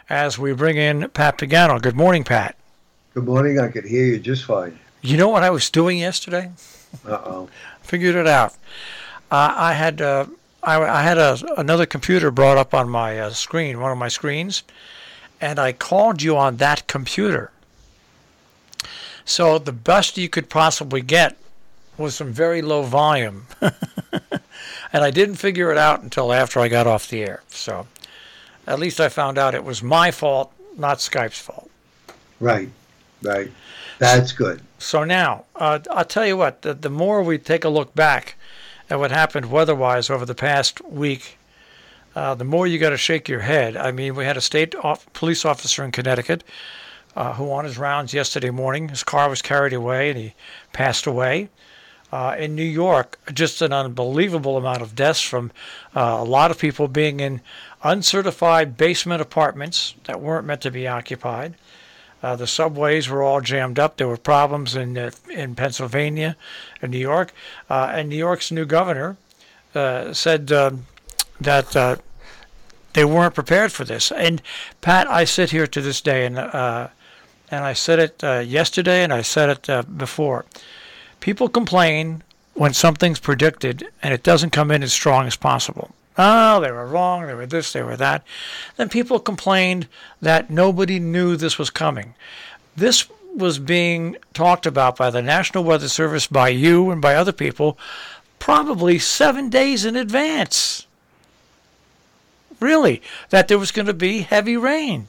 as we bring in Pat Pagano. Good morning, Pat. Good morning. I could hear you just fine. You know what I was doing yesterday? Uh-oh. Figured it out. I had another computer brought up on my screen, one of my screens, and I called you on that computer. So the best you could possibly get was some very low volume. And I didn't figure it out until after I got off the air. So at least I found out it was my fault, not Skype's fault. Right. That's good. So now, I'll tell you what, the more we take a look back at what happened weather-wise over the past week, the more you got to shake your head. I mean, we had a state police officer in Connecticut who on his rounds yesterday morning, his car was carried away and he passed away. In New York, just an unbelievable amount of deaths from a lot of people being in uncertified basement apartments that weren't meant to be occupied. The subways were all jammed up. There were problems in Pennsylvania and New York. And New York's new governor said that they weren't prepared for this. And, Pat, I sit here to this day, and I said it yesterday and I said it before. People complain when something's predicted and it doesn't come in as strong as possible. Oh, they were wrong, they were this, they were that. Then people complained that nobody knew this was coming. This was being talked about by the National Weather Service, by you, and by other people, probably 7 days in advance. Really, that there was going to be heavy rain.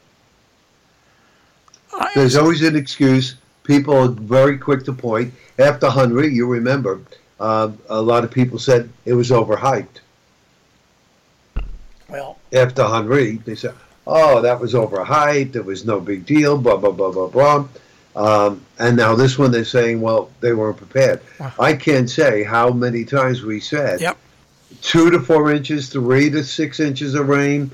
There's always an excuse. People are very quick to point. After Henri, you remember, a lot of people said it was overhyped. Well, after Henri, they said, "Oh, that was overhyped. It was no big deal." Blah blah blah blah blah. And now this one, they're saying, "Well, they weren't prepared." I can't say how many times we said, "Yep, 2 to 4 inches, 3 to 6 inches of rain."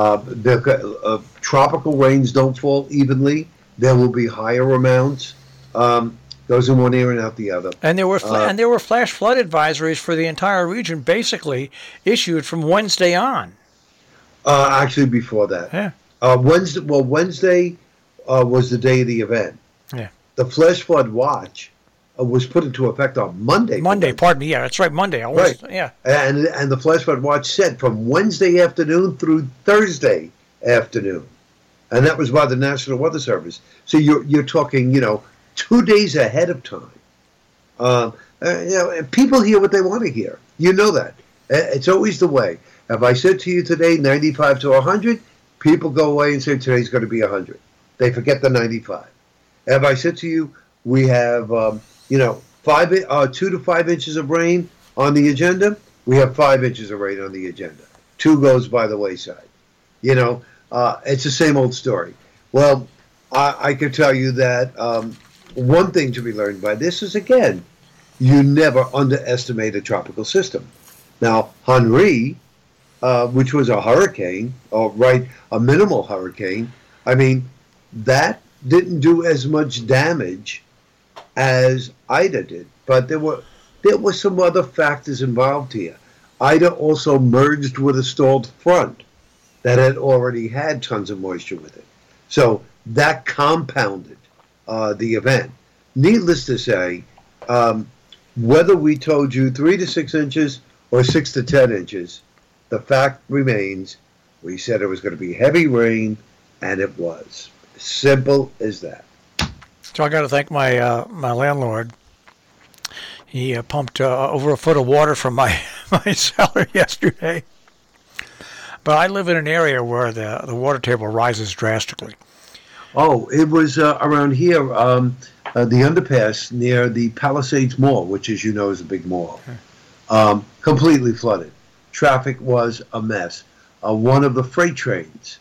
Tropical rains don't fall evenly. There will be higher amounts. Goes in one ear and out the other. And there were flash flood advisories for the entire region, basically issued from Wednesday on. Actually, before that. Yeah. Wednesday was the day of the event. Yeah. The flash flood watch was put into effect on Monday. Pardon me. Yeah, that's right, Monday. Right. Yeah. And the flash flood watch said from Wednesday afternoon through Thursday afternoon, and that was by the National Weather Service. So you're talking, 2 days ahead of time. People hear what they want to hear. You know that. It's always the way. If I said to you today 95 to 100, people go away and say today's going to be 100. They forget the 95. If I said to you we have 2 to 5 inches of rain on the agenda, we have 5 inches of rain on the agenda. 2 goes by the wayside. It's the same old story. Well, I can tell you that one thing to be learned by this is, again, you never underestimate a tropical system. Now, Henri, which was a hurricane, a minimal hurricane, I mean, that didn't do as much damage as Ida did. But there were some other factors involved here. Ida also merged with a stalled front that had already had tons of moisture with it. So that compounded the event. Needless to say, whether we told you 3 to 6 inches or 6 to 10 inches, the fact remains we said it was going to be heavy rain, and it was. Simple as that. So I got to thank my landlord. He pumped over a foot of water from my cellar yesterday. But I live in an area where the water table rises drastically. Oh, it was around here, the underpass near the Palisades Mall, which, as you know, is a big mall, completely flooded. Traffic was a mess. One of the freight trains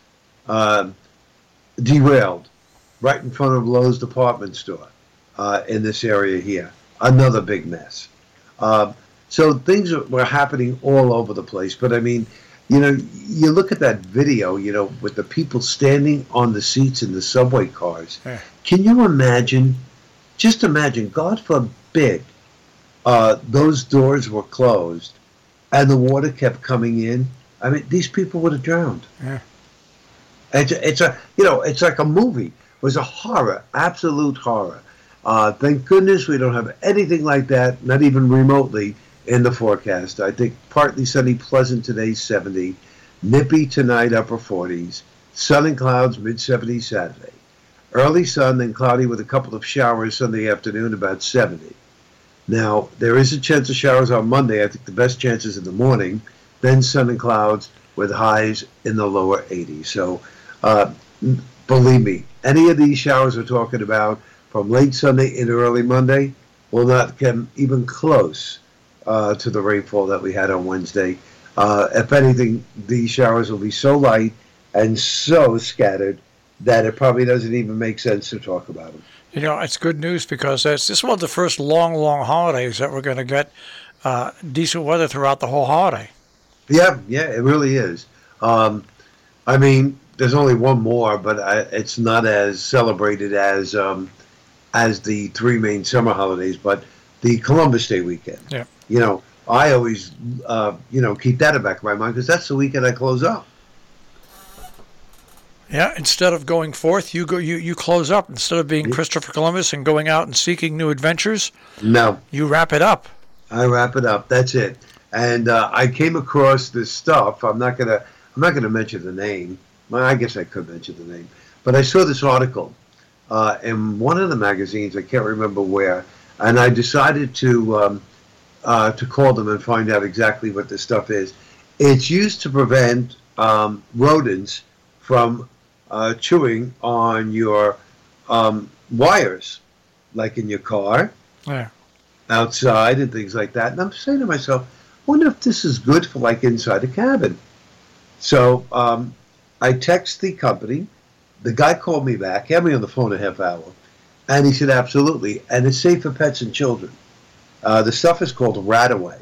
derailed right in front of Lowe's department store in this area here. Another big mess. So things were happening all over the place. But, I mean, you look at that video, with the people standing on the seats in the subway cars. Yeah. Can you imagine, just imagine, God forbid, those doors were closed and the water kept coming in? I mean, these people would have drowned. Yeah. It's a it's like a movie. It was a horror, absolute horror. Thank goodness we don't have anything like that, not even remotely, in the forecast. I think partly sunny, pleasant today, 70. Nippy tonight, upper 40s. Sun and clouds, mid-70s Saturday. Early sun, then cloudy with a couple of showers Sunday afternoon, about 70. Now, there is a chance of showers on Monday. I think the best chances in the morning. Then sun and clouds with highs in the lower 80s. So, believe me, any of these showers we're talking about from late Sunday into early Monday will not come even close to the rainfall that we had on Wednesday. If anything, these showers will be so light and so scattered that it probably doesn't even make sense to talk about them. It's good news because this is one of the first long holidays that we're going to get decent weather throughout the whole holiday. Yeah, it really is. I mean, there's only one more, but it's not as celebrated as the three main summer holidays, but the Columbus Day weekend. Yeah. I always, keep that in the back of my mind because that's the weekend I close up. Yeah, instead of going forth, you close up. Instead of being Christopher Columbus and going out and seeking new adventures, no, you wrap it up. I wrap it up. That's it. And I came across this stuff. I'm not gonna mention the name. Well, I guess I could mention the name, but I saw this article in one of the magazines. I can't remember where, and I decided to call them and find out exactly what this stuff is. It's used to prevent rodents from chewing on your wires, like in your car, outside, and things like that. And I'm saying to myself, wonder if this is good for like inside a cabin. So I text the company. The guy called me back, had me on the phone a half hour, and he said, absolutely, and it's safe for pets and children. The stuff is called Radaway.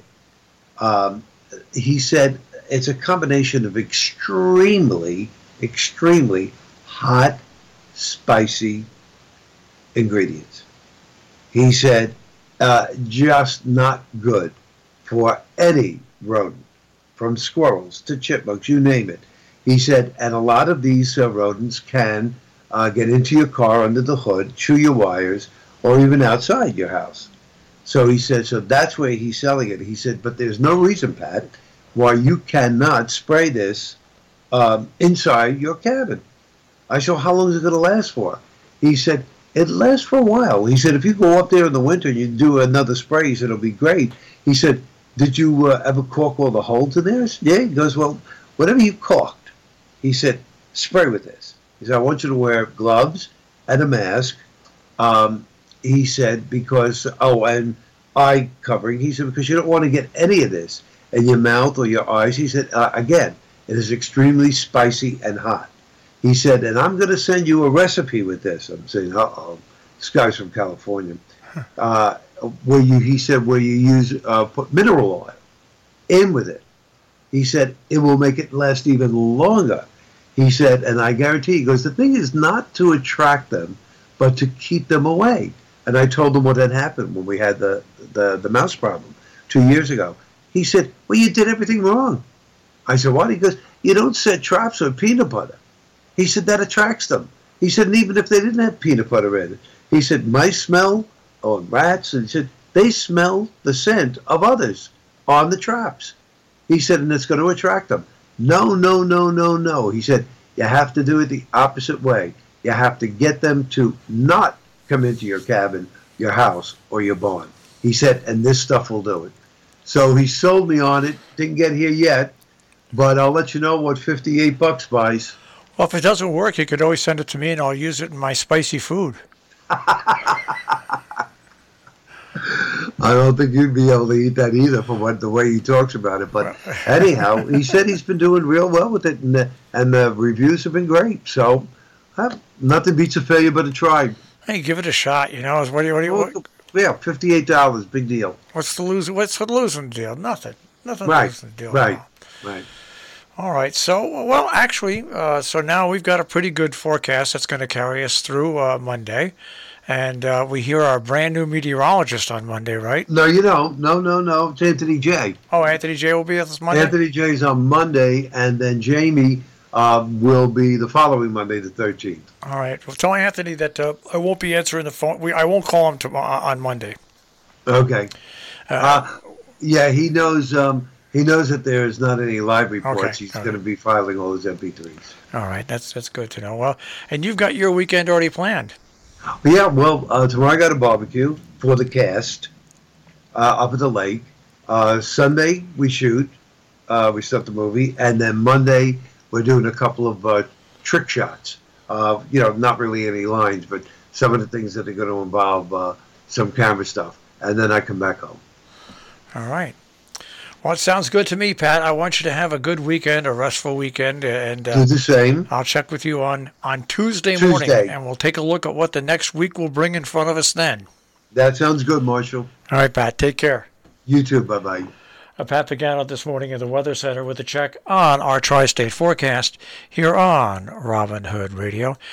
He said it's a combination of extremely hot, spicy ingredients. He said just not good for any rodent, from squirrels to chipmunks, you name it. He said, and a lot of these rodents can get into your car under the hood, chew your wires, or even outside your house. So he said, so that's where he's selling it. He said, but there's no reason, Pat, why you cannot spray this inside your cabin. I said, how long is it going to last for? He said, it lasts for a while. He said, if you go up there in the winter and you do another spray, he said, it'll be great. He said, did you ever cork all the holes in there? Yeah. He goes, well, whatever you corked, he said, spray with this. He said, I want you to wear gloves and a mask. He said, because, and eye covering. He said, because you don't want to get any of this in your mouth or your eyes. He said, again, it is extremely spicy and hot. He said, and I'm going to send you a recipe with this. I'm saying, this guy's from California. He said, where you use, put mineral oil in with it. He said, it will make it last even longer. He said, and I guarantee, he goes, the thing is not to attract them, but to keep them away. And I told him what had happened when we had the mouse problem 2 years ago. He said, well, you did everything wrong. I said, what? He goes, you don't set traps on peanut butter. He said, that attracts them. He said, and even if they didn't have peanut butter in it, he said, mice smell, or rats, and he said, they smell the scent of others on the traps. He said, and it's going to attract them. No. He said, you have to do it the opposite way. You have to get them to not come into your cabin, your house, or your barn. He said, and this stuff will do it. So he sold me on it. Didn't get here yet, but I'll let you know what $58 buys. Well, if it doesn't work, you could always send it to me, and I'll use it in my spicy food. I don't think you'd be able to eat that either from the way he talks about it. But anyhow, he said he's been doing real well with it, and the reviews have been great. So nothing beats a failure but a try. Hey, give it a shot. What do you? Yeah, $58, big deal. What's the losing deal? Nothing. Right. Losing deal. Right. All right. So, well, actually, so now we've got a pretty good forecast that's going to carry us through Monday. And we hear our brand new meteorologist on Monday, right? No, you don't. No. It's Anthony J. Oh, Anthony J will be with us Monday? Anthony J's on Monday, and then Jamie will be the following Monday, the 13th. All right. Well, tell Anthony that I won't be answering the phone. I won't call him on Monday. Okay. Yeah, he knows. He knows that there is not any live reports. Okay. He's going to be filing all his MP3s. All right. That's good to know. Well, and you've got your weekend already planned. Yeah. Well, tomorrow I got a barbecue for the cast up at the lake. Sunday we shoot. We start the movie, and then Monday we're doing a couple of trick shots. Not really any lines, but some of the things that are going to involve some camera stuff, and then I come back home. All right. Well, it sounds good to me, Pat. I want you to have a good weekend, a restful weekend, and Do the same. I'll check with you on Tuesday morning, and we'll take a look at what the next week will bring in front of us then. That sounds good, Marshall. All right, Pat. Take care. You too. Bye-bye. Pat Pagano this morning at the Weather Center with a check on our tri-state forecast here on Robin Hood Radio.